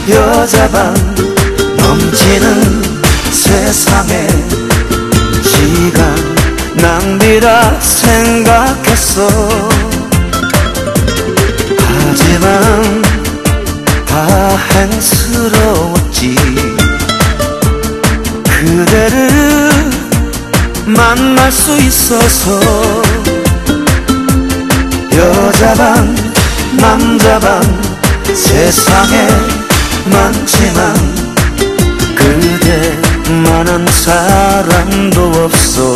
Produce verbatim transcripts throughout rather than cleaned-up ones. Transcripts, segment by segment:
여자방 넘치는 세상에 시간 낭비라 생각했어. 하지만 다행스러웠지. 그대를 만날 수 있어서. 여자방 남자방 세상에 많지만 그대만한 사람도 없어.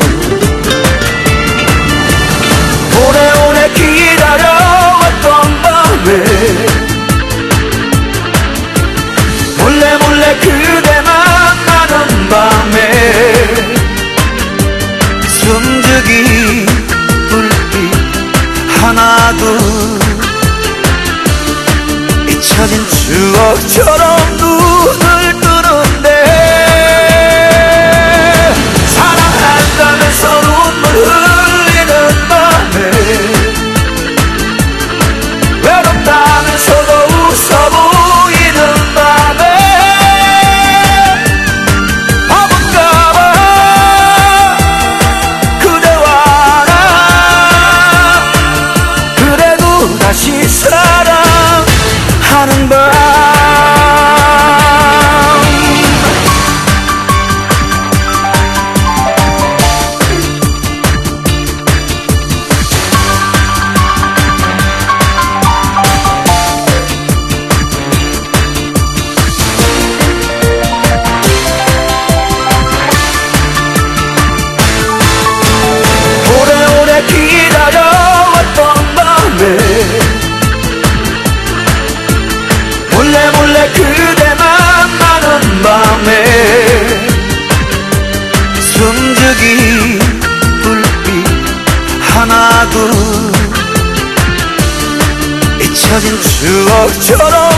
오래오래 기다려왔던 밤에 몰래몰래 그대만 나는 밤에 숨죽이 불빛 하나둘 잊혀진 추억처럼 눈을 뜨는데 사랑한다면서 눈물 흘리는 밤에 외롭다면서도 웃어 보이는 밤에 바본가봐 그대와 나. 그래도 다시 사랑하는 밤. 오래오래 기다려왔던 밤에 몰래몰래 그대만 나는 밤에 숨죽이 불빛 하나둘 잊혀진 추억처럼